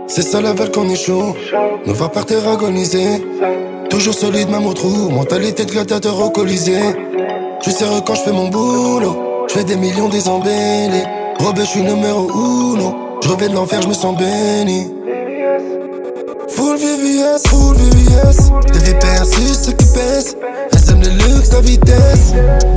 C'est ça la veulent qu'on échoue. Nous va par terre agoniser. Toujours solide même au trou. Mentalité de gladiateur au colisée. Je suis sérieux quand je fais mon boulot. Je fais des millions des embellés. Robé, je suis numéro uno. Je reviens de l'enfer, je me sens béni. Full VVS. Les vipères, c'est ceux qui pèsent. Elles aiment le luxe, la vitesse.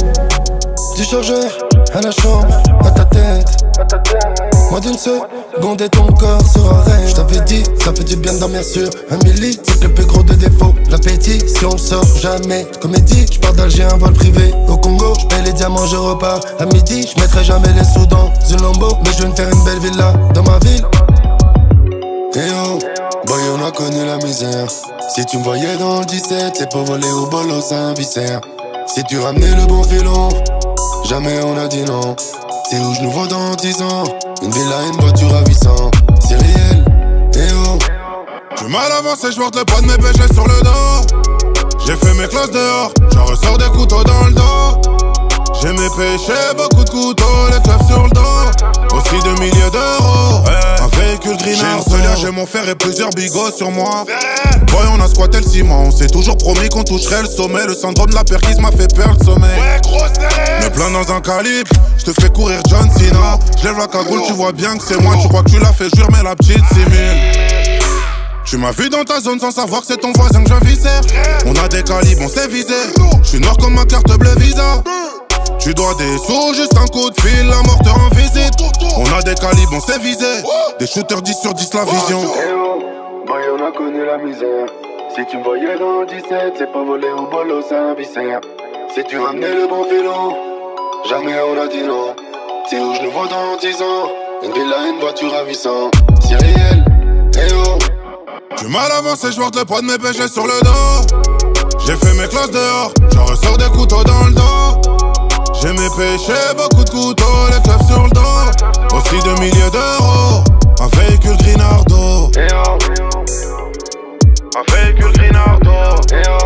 Du chargeur à la chambre, à ta tête. Moins d'une seconde et ton corps sera raide. Je t'avais dit, ça fait du bien de dormir sur un milli. C'est le plus gros des défauts, l'appétit. Si on sort jamais, comédie. Je pars d'Alger, un vol privé au Congo. Je paye les diamants, je repars à midi. Je mettrai jamais les sous dans une Lambo. Mais je vais me faire une belle villa dans ma ville. Hey oh, boy on a connu la misère. Si tu me voyais dans le 17, c'est pour voler au bol au Saint-Vicère. Si tu ramenais le bon filon, jamais on a dit non. C'est où je nous vois dans 10 ans. Une villa, une voiture à 800. C'est réel, eh oh. J'ai mal avancé, je porte le poids de mes péchés sur le dos. J'ai fait mes classes dehors, j'en ressors des couteaux dans le dos. J'ai mes péchés, beaucoup de couteaux, les clubs sur le dos. Aussi de milliers d'euros, un véhicule Green. J'ai un seul j'ai mon fer et plusieurs bigots sur moi. Boy, on a squatté le ciment, on s'est toujours promis qu'on toucherait le sommet. Le syndrome de la perquise m'a fait perdre le sommeil. Me plains dans un calibre, je te fais courir John Cena. Je lève la cagoule, tu vois bien que c'est moi. Tu crois que tu l'as fait, jure, mais la petite 6000. Tu m'as vu dans ta zone sans savoir que c'est ton voisin que j'inviscère. On a des calibres, on s'est visé. Je suis noir comme ma carte bleue Visa. Tu dois des sous, juste un coup de fil, la mort te rend visite. On a des calibres, on s'est visé. Des shooters 10 sur 10 la vision. Hey oh, boy on a connu la misère. Si tu me voyais dans le 17, c'est pas voler au bol au Saint-Vicère. Si tu ramenais le bon filon, jamais on a dit non. C'est où je nous vois dans 10 ans. Une villa, une voiture à 800. C'est réel, hey oh. J'ai mal avancé, je porte le poids de mes péchés sur le dos. J'ai fait mes classes dehors, j'en ressors des couteaux dans le dos. J'ai mes péchés, beaucoup de couteaux, les clubs sur le dos. Aussi de milliers d'euros, un véhicule Greenardo. Hey oh. Un véhicule Greenardo. Hey oh.